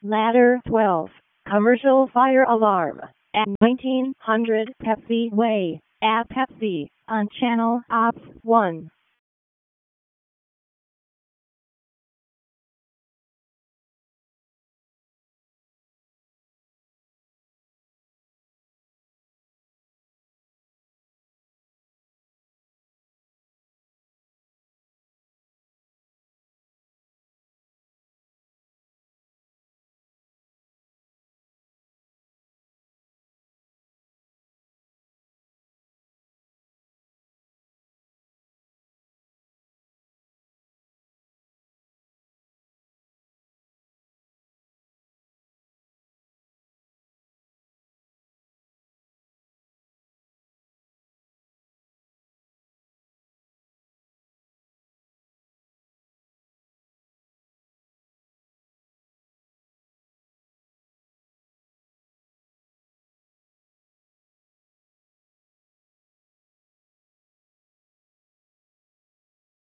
Ladder 12. Commercial fire alarm at 1900 Pepsi Way at Pepsi on Channel Ops 1.